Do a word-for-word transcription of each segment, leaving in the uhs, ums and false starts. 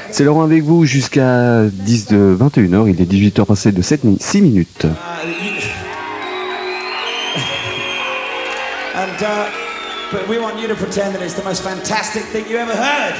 C'est Laurent avec vous jusqu'à dix de vingt et une heures. Il est dix-huit heures passées de sept, six minutes. And, uh, but we want you to pretend that it's the most fantastic thing you ever heard.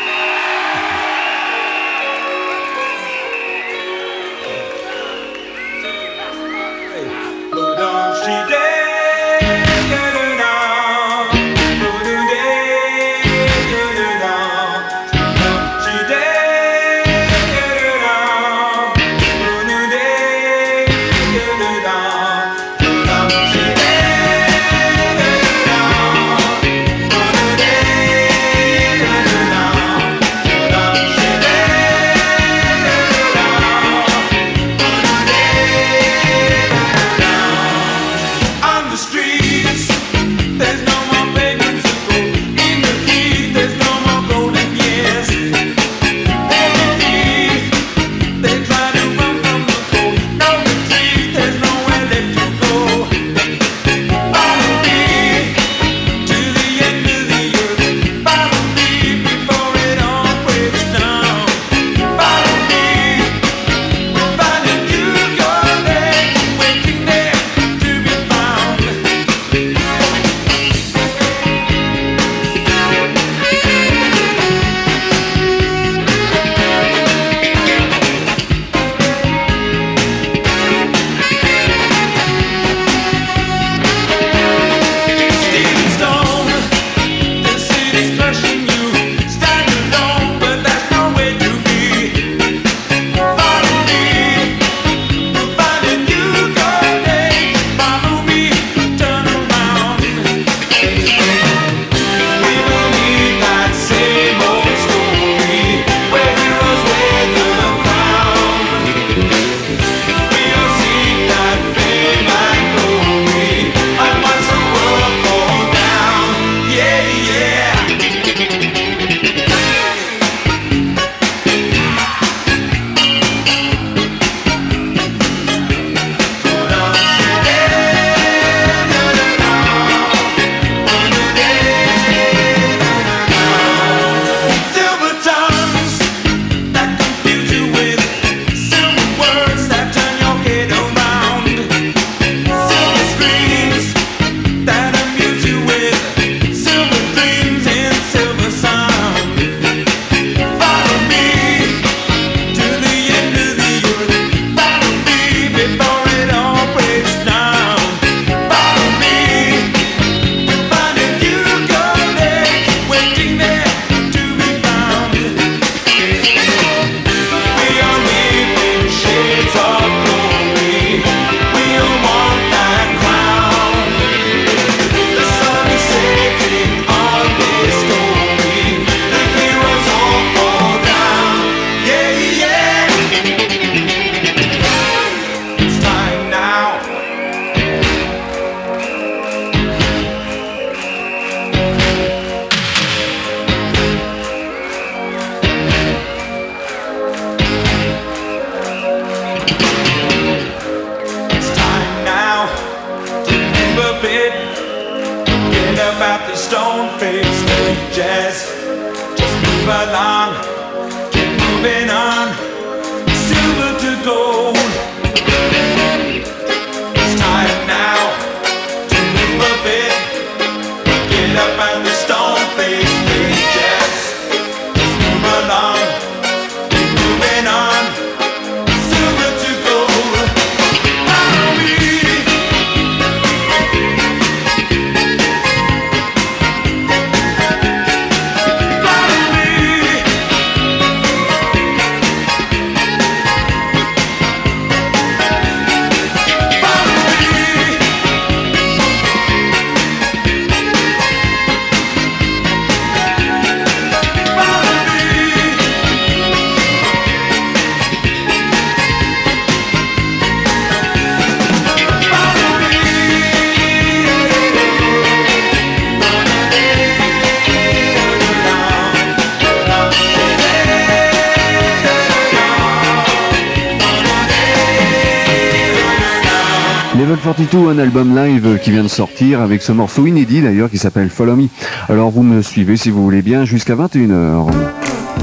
Level quarante-deux, un album live qui vient de sortir avec ce morceau inédit d'ailleurs qui s'appelle Follow Me. Alors vous me suivez si vous voulez bien jusqu'à vingt et une heures.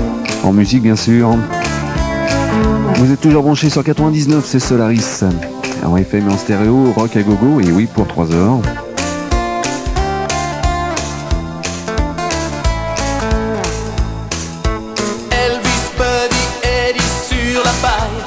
En musique, bien sûr. Vous êtes toujours branchés sur quatre-vingt-dix-neuf, c'est Solaris. En F M et en stéréo, rock à gogo, et oui, pour trois heures. Elvis, Buddy, Eddie sur la paille.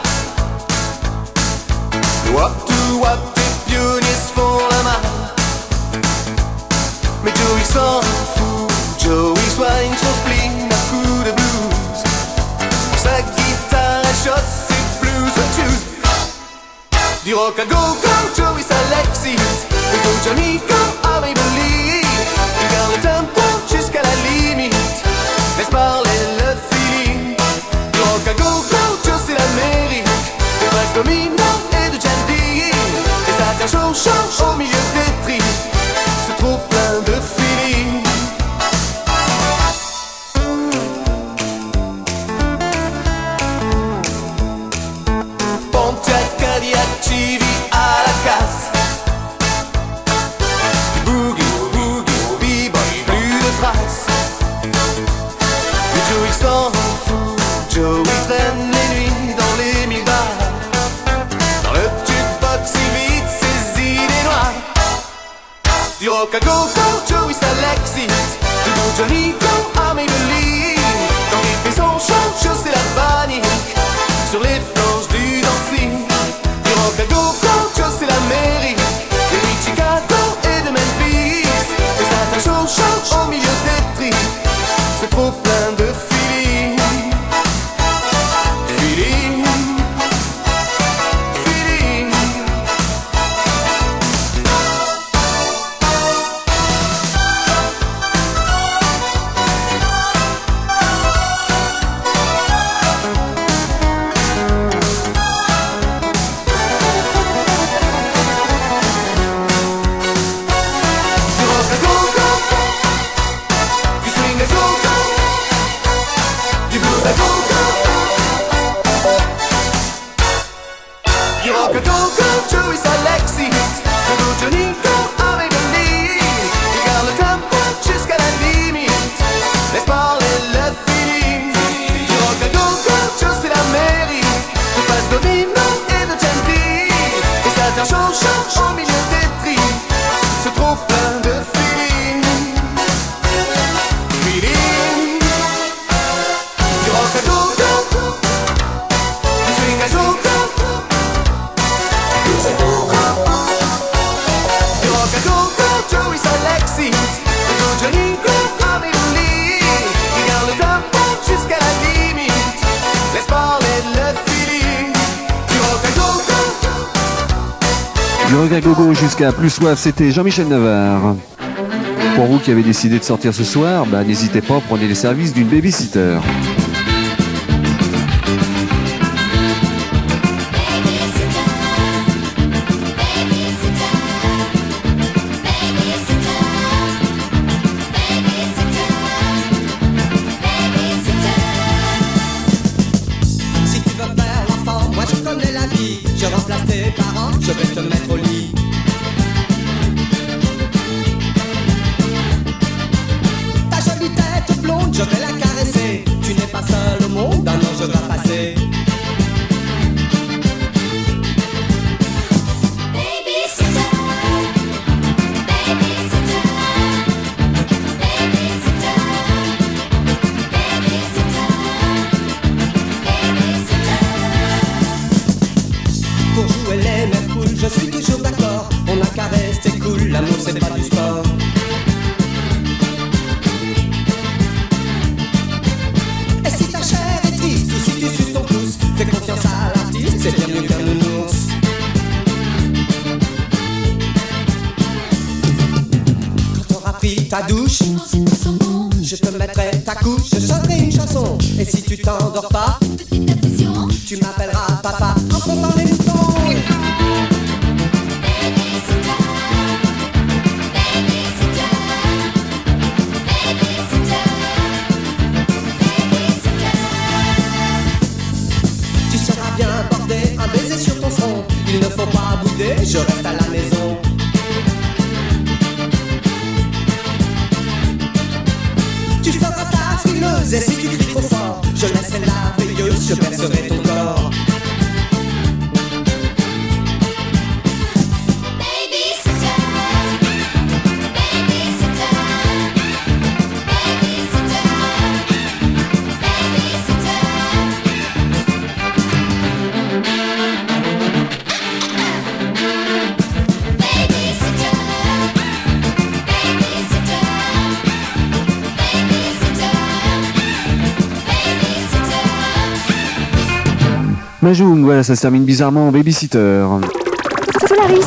Wap to wap, tes pionniers font la malle. Mais Joey s'en fout, Joey soigne son spleen à coups de blues. Sa guitare est chaussée blues and shoes. Du rock à go-go, Joey ça l'excite. Le go Johnny go, I may believe. Il garde le tempo jusqu'à la limite. Laisse parler le feeling. Du rock à go-go, Joe c'est l'Amérique. De Max Domino et de Jan Dean. Et ça tient chaud chaud au milieu des tris. C'est trop plein de feeling. Pontiac, Cadillac, Chevy à la casse. Boogie, boogie, bebop, plus de traces. Mais Joey s'en fout, Joey traîne les nuits dans les mille bars. Dans le jukebox il vide ses idées noires. Du rock à go-go, Joey ça l'excite. Du go Johnny go, I may believe. Quand il fait son show, show c'est la panique. Sur les planches du dancing. Du rock à go-go, Joe c'est l'Amérique. Et lui Chicago et de Memphis. Et ça t'a chaud chaud au milieu des tris. C'est trop plein de feeling. Feeling. Feeling. Du rock à go-go. Du swing à go-go. Du blues à go-go. Du rock à go-go, Joey ça l'excite. Du go Johnny go, I may believe. Il garde le tempo jusqu'à la limite. Laisse parler le feeling. Du rock à go-go, Joe c'est l'Amérique. De Fast Domino et de James Dean. Et ça tient chaud chaud au milieu des tris. C'est trop plein de feeling. Feeling. Du rock à go-go. Du swing à go-go. Du rock à go-go, Joey ça l'excite. Du go Johnny go, I may believe. Il garde le tempo jusqu'à la limite. Laisse parler le feeling. Du rock à go-go. Du rock à gogo jusqu'à plus soif, c'était Jean-Michel Navarre. Pour vous qui avez décidé de sortir ce soir, bah, n'hésitez pas, prenez les services d'une babysitter. Si tu veux faire l'enfant, moi je connais la vie. Je remplace tes parents, je vais te mettre au lit. Ta jolie tête blonde, je vais la caresser. Tu n'es pas seul au monde, un ange va passer. Pour jouer les mères poules, je suis toujours d'accord. On a caresse, c'est cool, l'amour c'est pas du sport. Et si ta chair est triste ou si tu suces ton pouce, fais confiance à l'artiste, c'est bien mieux qu'un nounours. Quand t'auras pris ta douche, je te mettrai ta couche, je chanterai une chanson. Et si tu t'endors pas, tu m'appelleras papa en comptant les moutons. Tu seras bien porté, un baiser sur ton front. Il ne faut pas bouder, je reste à la maison. Tu feras ta fille fabuleuse. Et si tu cries trop fort, je laisserai la veilleuse, je bercerai ton corps. Majung, voilà, ça se termine bizarrement en babysitter. Solaris.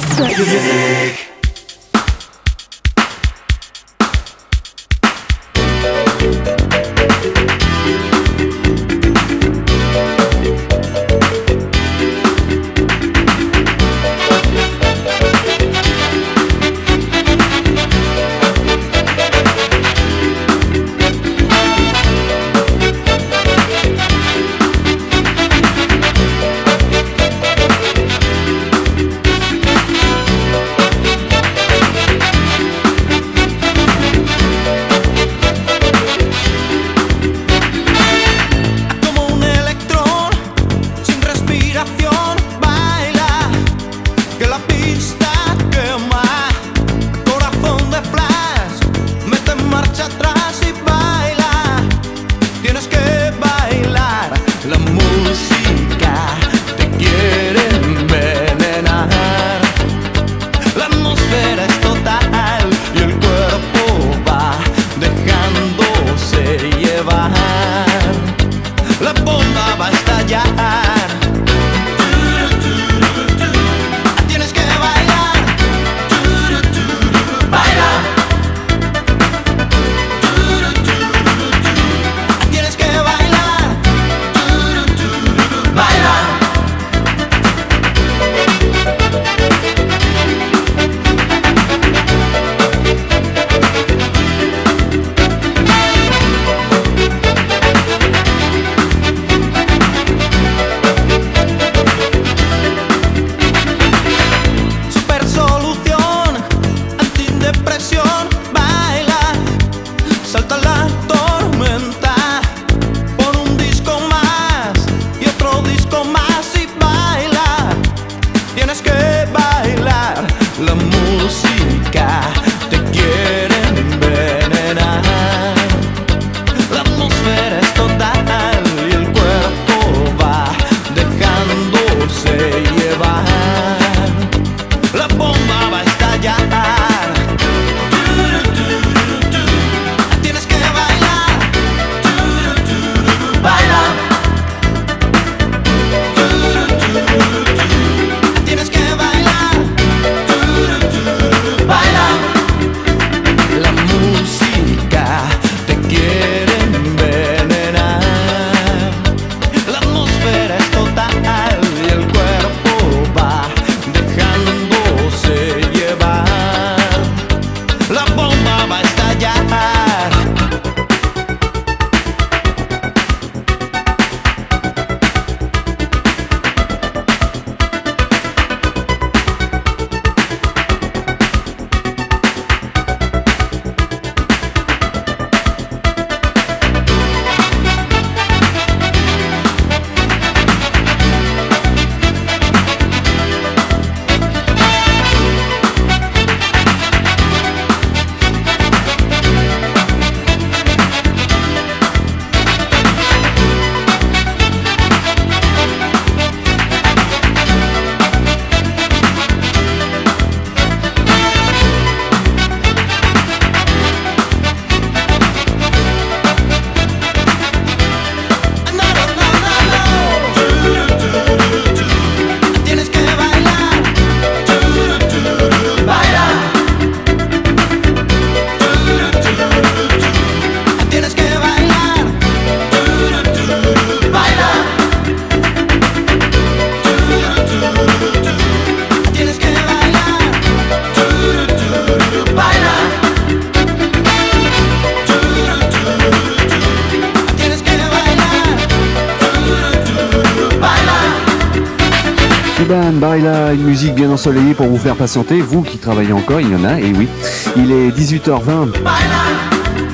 Cuban, Baila, une musique bien ensoleillée pour vous faire patienter. Vous qui travaillez encore, il y en a, et oui. Il est dix-huit heures vingt.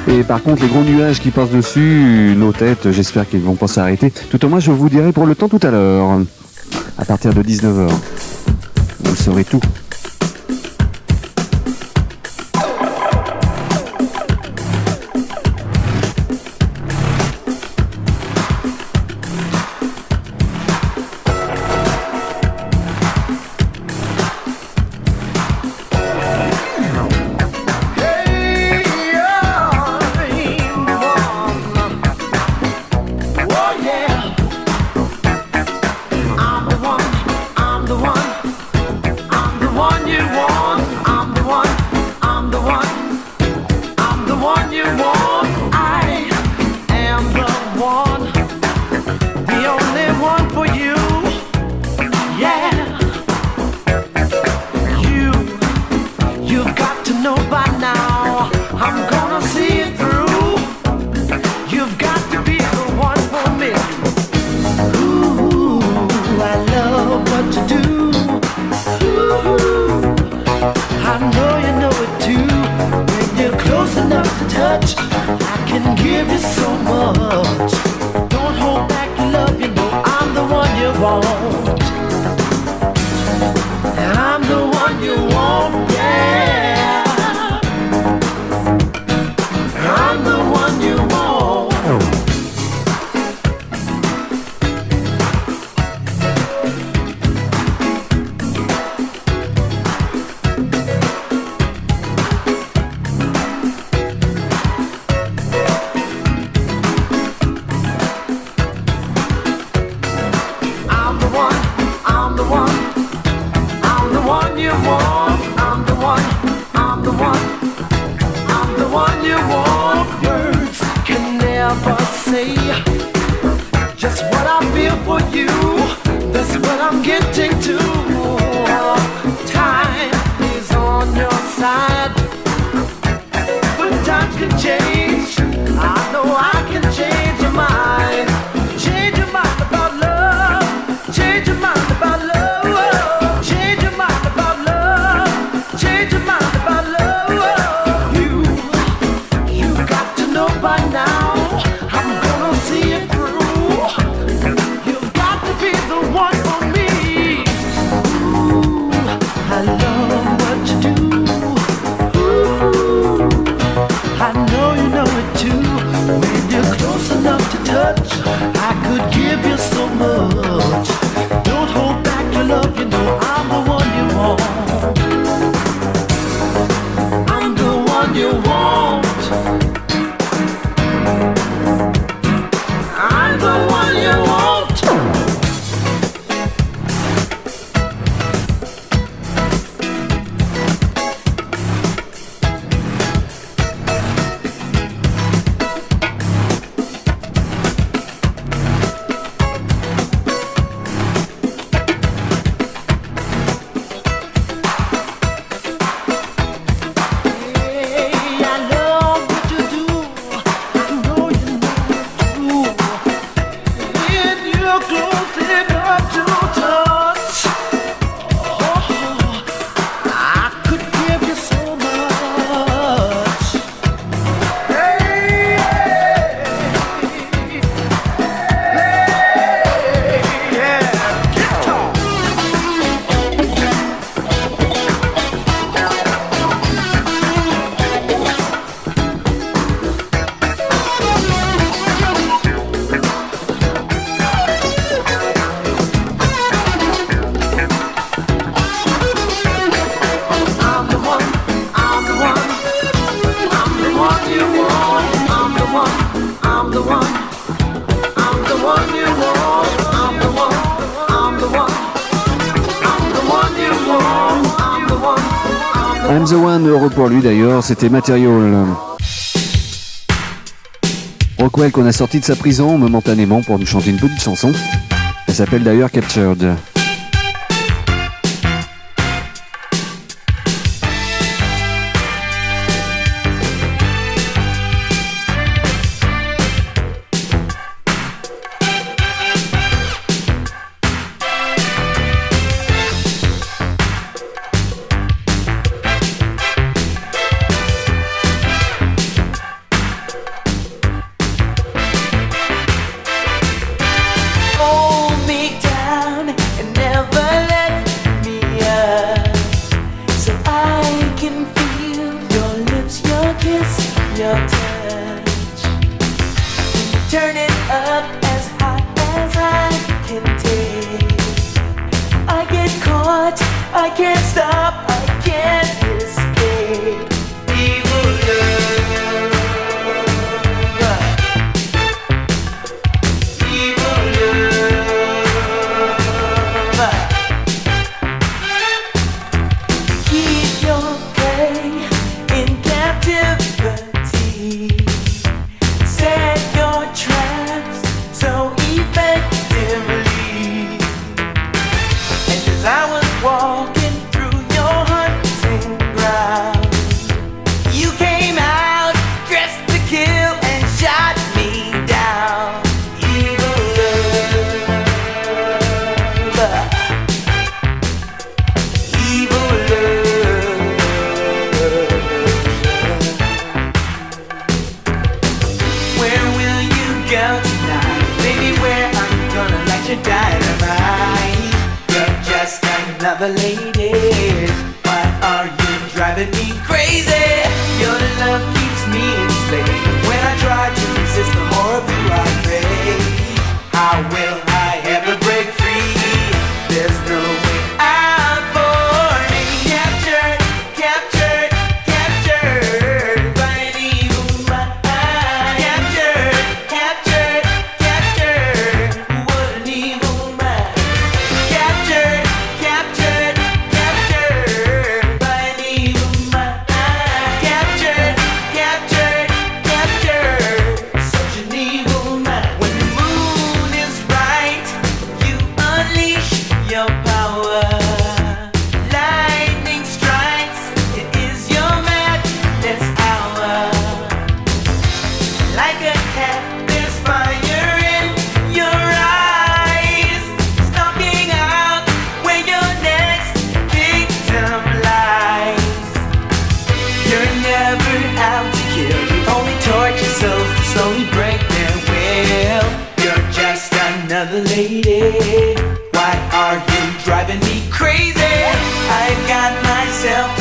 Et par contre, les gros nuages qui passent dessus, nos têtes, j'espère qu'ils ne vont pas s'arrêter. Tout au moins, je vous dirai pour le temps tout à l'heure. À partir de dix-neuf heures. Vous saurez tout. I'm the one, heureux pour lui d'ailleurs, c'était Material. Rockwell qu'on a sorti de sa prison momentanément pour nous chanter une petite chanson. Elle s'appelle d'ailleurs Captured. you're dynamite. You're just another lady. Why are you driving me crazy? Your love keeps me enslaved. When I try to resist, the more of you I crave. How will I ever break free? There's no way out for me. Captured, captured, captured by an evil mind. Captured, captured, captured. What an evil mind. Captured, captured, captured by an evil mind. Captured, captured, captured. Such an evil mind. When the moon is right, you unleash your power. Lightning strikes, it is your madness hour. Like a cat, there's fire in your eyes, stalking out where your next victim lies. You're never out to kill, you only torture yourself to slowly break their will. You're just another lady. Why are you driving me crazy? I've got myself